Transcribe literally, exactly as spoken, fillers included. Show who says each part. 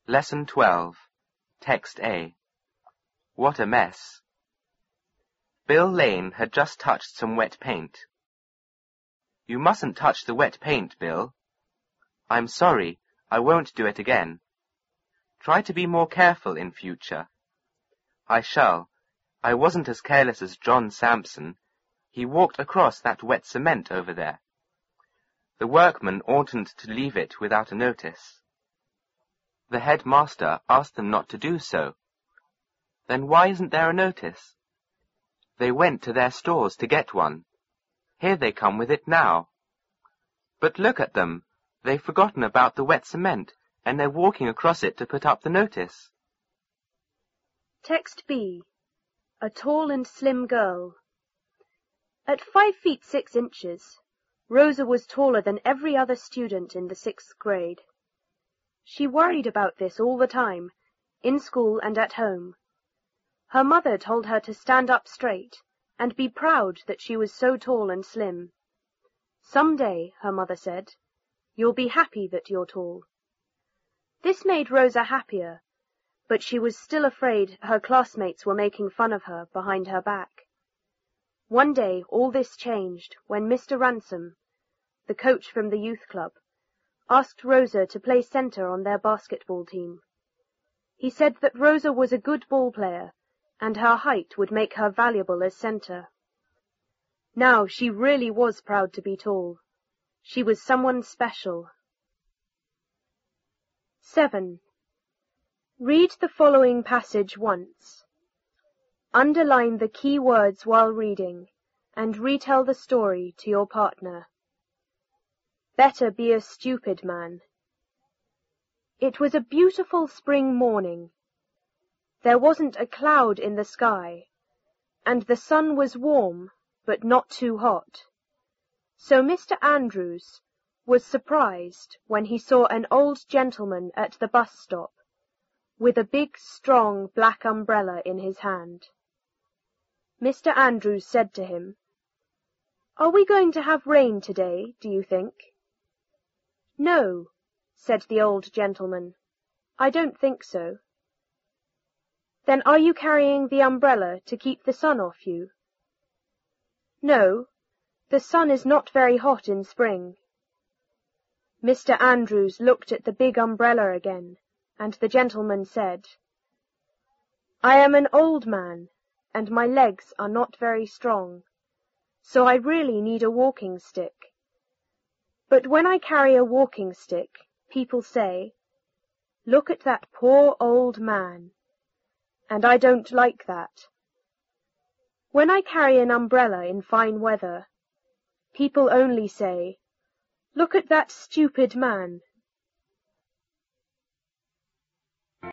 Speaker 1: Lesson twelve. Text A. What a mess. Bill Lane had just touched some wet paint. You mustn't touch the wet paint, Bill. I'm sorry, I won't do it again. Try to be more careful in future. I shall. I wasn't as careless as John Sampson. He walked across that wet cement over there. The workmen oughtn't to leave it without a notice. The headmaster asked them not to do so. Then why isn't there a notice? They went to their stores to get one. Here they come with it now. But look at them. They've forgotten about the wet cement, and they're walking across it to put up the notice.
Speaker 2: Text B. A tall and slim girl. At five feet six inches, Rosa was taller than every other student in the sixth grade. She worried about this all the time, in school and at home. Her mother told her to stand up straight and be proud that she was so tall and slim. Some day, her mother said, you'll be happy that you're tall. This made Rosa happier, but she was still afraid her classmates were making fun of her behind her back. One day all this changed when Mister Ransom, the coach from the youth club, asked Rosa to play center on their basketball team. He said that Rosa was a good ball player, and her height would make her valuable as center. Now she really was proud to be tall. She was someone special. seven. Read the following passage once. Underline the key words while reading, and retell the story to your partner. Better be a stupid man. It was a beautiful spring morning. There wasn't a cloud in the sky, and the sun was warm, but not too hot. So Mister Andrews was surprised when he saw an old gentleman at the bus stop, with a big, strong black umbrella in his hand. Mister Andrews said to him, "Are we going to have rain today, do you think?" "No," said the old gentleman, "I don't think so." "Then are you carrying the umbrella to keep the sun off you?" "No, the sun is not very hot in spring." Mister Andrews looked at the big umbrella again, and the gentleman said, "I am an old man, and my legs are not very strong, so I really need a walking stick. But when I carry a walking stick, people say, 'Look at that poor old man,' and I don't like that. When I carry an umbrella in fine weather, people only say, 'Look at that stupid man